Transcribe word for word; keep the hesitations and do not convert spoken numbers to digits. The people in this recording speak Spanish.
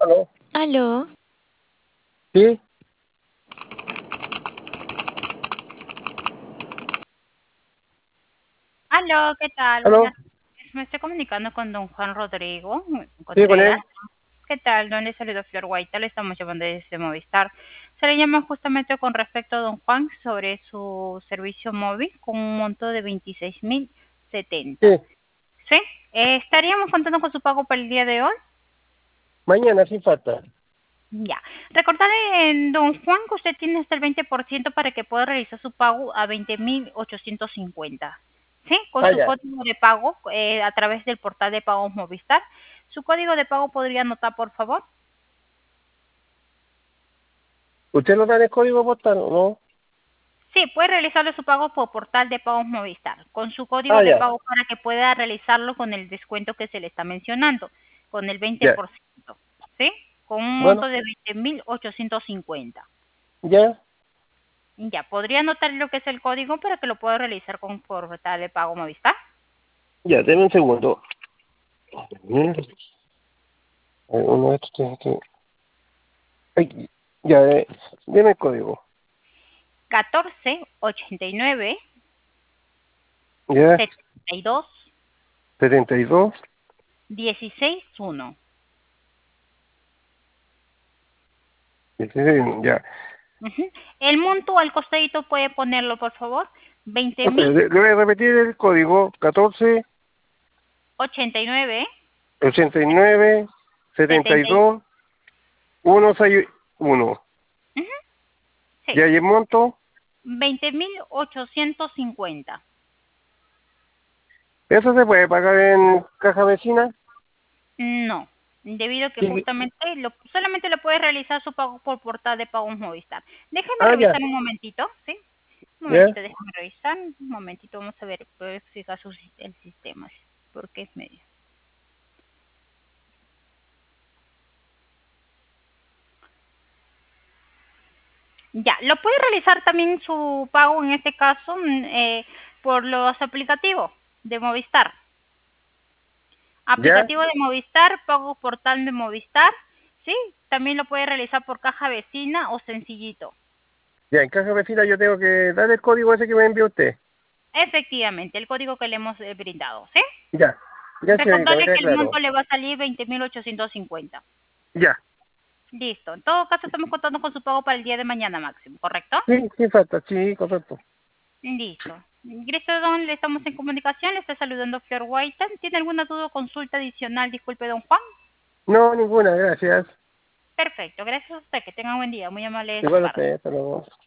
¿Aló? Aló, ¿Sí? Aló, ¿qué tal? ¿Aló? Buenas tardes. Me estoy comunicando con don Juan Rodrigo Sí, con Contreras. él. ¿Qué tal? ¿Dónde le saluda Flor Guaita? Le estamos llamando desde Movistar. Se le llama justamente con respecto a don Juan sobre su servicio móvil con un monto de veintiséis mil setenta. Sí. ¿Sí? Eh, ¿Estaríamos contando con su pago para el día de hoy? Mañana sí falta. Ya. Recordarle, en don Juan, que usted tiene hasta el veinte por ciento para que pueda realizar su pago a veinte mil ochocientos cincuenta. ¿Sí? Con Ah, su ya. código de pago eh, a través del portal de pagos Movistar. ¿Su código de pago podría anotar, por favor? ¿Usted no da el código postal, no? Sí, puede realizarle su pago por portal de pagos Movistar, con su código Ah, de ya. pago para que pueda realizarlo con el descuento que se le está mencionando, con el veinte Ya. por ciento. ¿Sí? Con un monto Bueno, de veinte mil ochocientos cincuenta. ya. Ya, ¿podría anotar lo que es el código para que lo pueda realizar con portal de pago Movistar? Ya, denme un segundo. Mm. Eh, Uno de estos tiene que... Ay, ya, eh, deme el código. catorce ochenta y nueve Ya, setenta y dos setenta y dos. dieciséis uno. dieciséis, ya. Ujú. El monto al costadito puede ponerlo, por favor. veinte Ok, mil le, le voy a repetir el código. catorce, ochenta y nueve ochenta y nueve, setenta y setenta y dos, ciento sesenta y uno. Ujú, sí, Ya, y el monto. veinte mil ochocientos cincuenta. ¿Eso se puede pagar en caja vecina? No, debido a que Sí. justamente lo, solamente lo puede realizar su pago por portal de pagos Movistar. Déjeme Ah, ya. revisar un momentito, ¿sí? Un Ya. momentito, déjame revisar. Un momentito, vamos a ver, verificar su, sis- el sistema, porque es medio. Ya, lo puede realizar también su pago en este caso mm, eh, por los aplicativos de Movistar. Ya. Aplicativo de Movistar, pago portal de Movistar, ¿sí? También lo puede realizar por caja vecina o sencillito. Ya, en caja vecina yo tengo que dar el código ese que me envió usted. Efectivamente, el código que le hemos eh, brindado, ¿sí? Ya. Ya, señorita, me Recordarle queda que el claro. monto le va a salir veinte mil ochocientos cincuenta. Ya. Listo. En todo caso, estamos contando con su pago para el día de mañana máximo, ¿correcto? Sí, sí falta, sí, correcto. Listo. Gracias, don. Le estamos en comunicación. Le está saludando Flor White. ¿Tiene alguna duda o consulta adicional? Disculpe, don Juan. No, ninguna, gracias. Perfecto. Gracias a usted. Que tenga un buen día. Muy amable de su Igual a parte. usted, hasta luego.